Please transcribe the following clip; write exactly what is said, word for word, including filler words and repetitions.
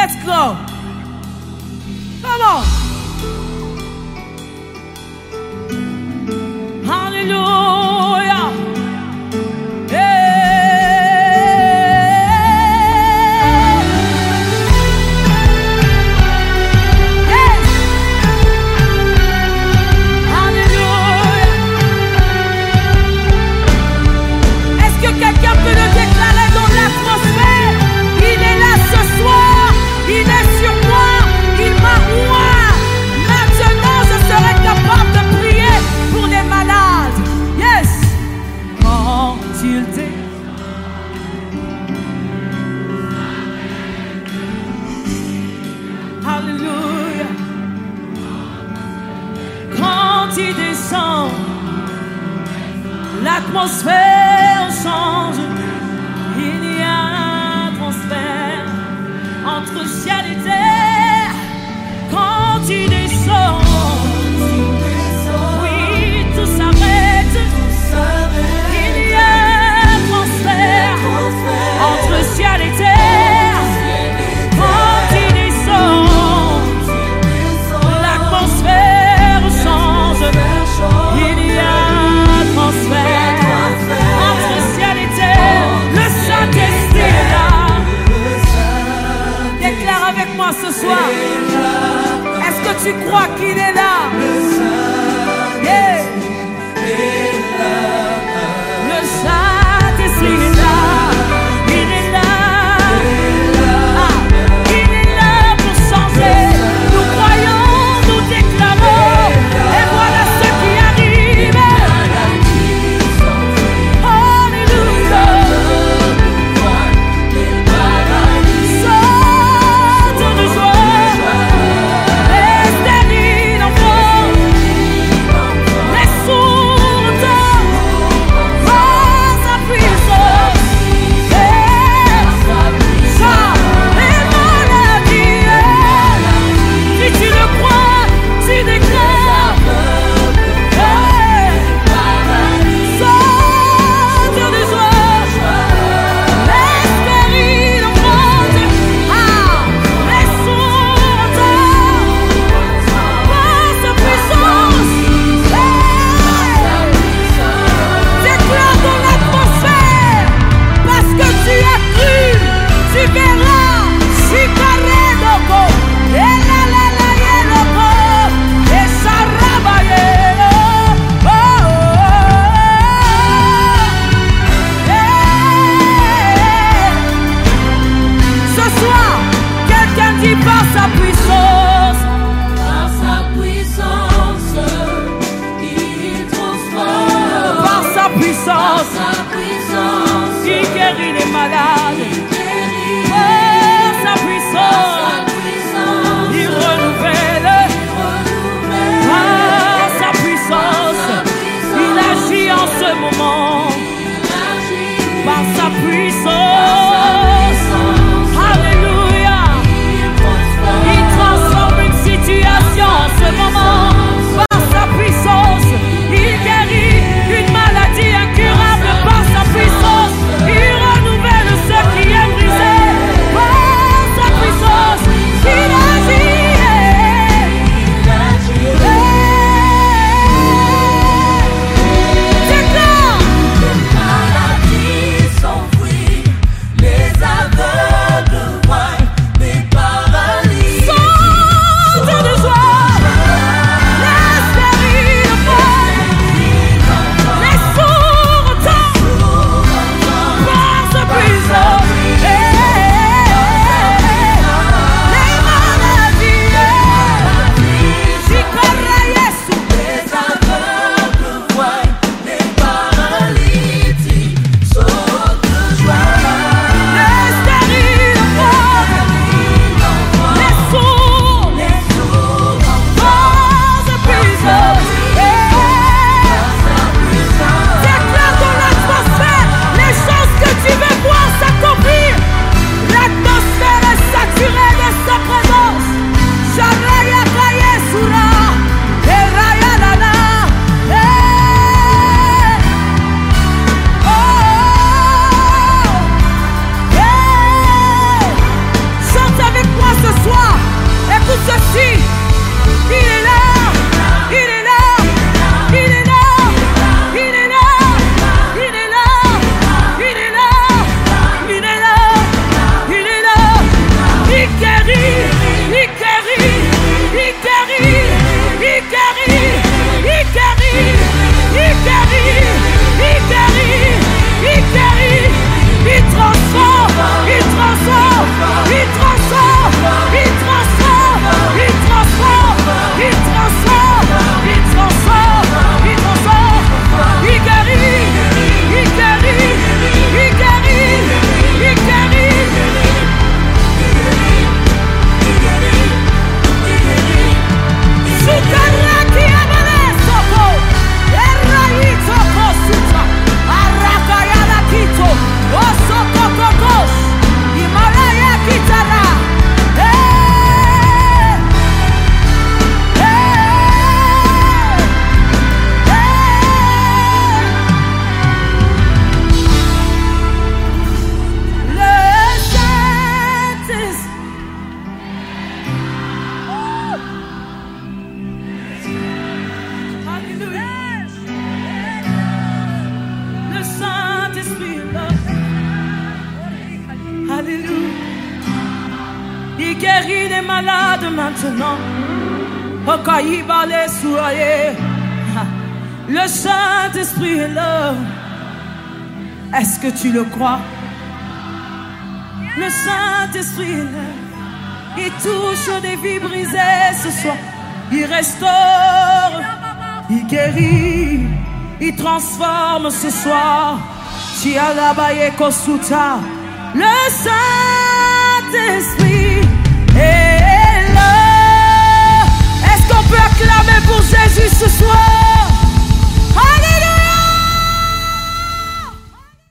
Let's go. Come on. Hallelujah. Alléluia. Quand il descend, l'atmosphère change. Il y a un transfert entre ciel et terre. Quand il descend, oui, tout s'arrête. Il y a un transfert entre ciel et terre. Quand il descend, l'atmosphère change. Il y a un transfert entre ciel et terre. Le Saint-Esprit est là. Déclare avec moi ce soir. Est-ce que tu crois qu'il est là? Yeah. Le Saint-Esprit est là. Il est là. Ah, il est là pour changer. Nous croyons, nous déclarons. Et voilà ce qui arrive. Alléluia. Saute de joie. Les stériles enfants. Les sourds par sa puissance. Ça, les maladies. Si tu le crois, tu déclares. Saute de joie. Les stériles enfants. Ah, les sourds par sa puissance. Déclare dans l'atmosphère, parce que tu as cru, tu verras. Chicaredoko, et la la la yeloko, et Sarabayelo. Oh, oh, oh. Hey. Ce soir, quelqu'un dit par sa puissance. Par sa puissance, il transforme. Par sa puissance, Sa puissance, il guérit les malades. il guérit. Par sa Sa puissance, puissance, il renouvelle. renouvelle. Par sa puissance, il agit en ce moment. Par sa puissance, alléluia. Il transforme une situation en ce moment. Par sa puissance, il guérit une maladie incurable. Par sa puissance, il renouvelle ceux qui aiment Il guérit les malades maintenant. Le Saint-Esprit est là. Est-ce que tu le crois? Le Saint-Esprit est là. Il touche des vies brisées ce soir. Il restaure, il guérit, il transforme ce soir. Le Saint-Esprit est là. Est-ce qu'on peut acclamer pour Jésus ce soir? Allez!